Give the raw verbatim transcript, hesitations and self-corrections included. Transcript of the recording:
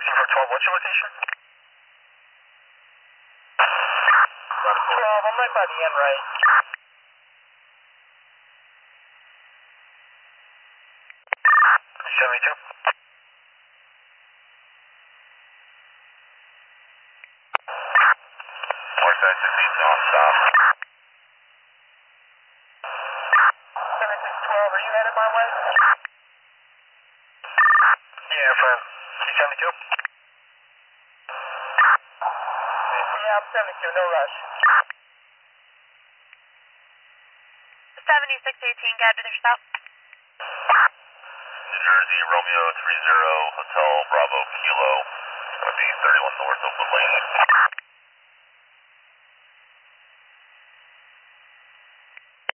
for twelve, what's your location? twelve, I'm right by the end, right? seventy-two. Northside fifteen, on stop. seventy-six twelve, are you headed my way? Yeah, from C seventy-two. Yeah, I'm seventy-two, no rush. seventy-six eighteen, guide to their stop. New Jersey, Romeo three zero, Hotel Bravo Kilo. It's going to be thirty-one North Oakland Lane.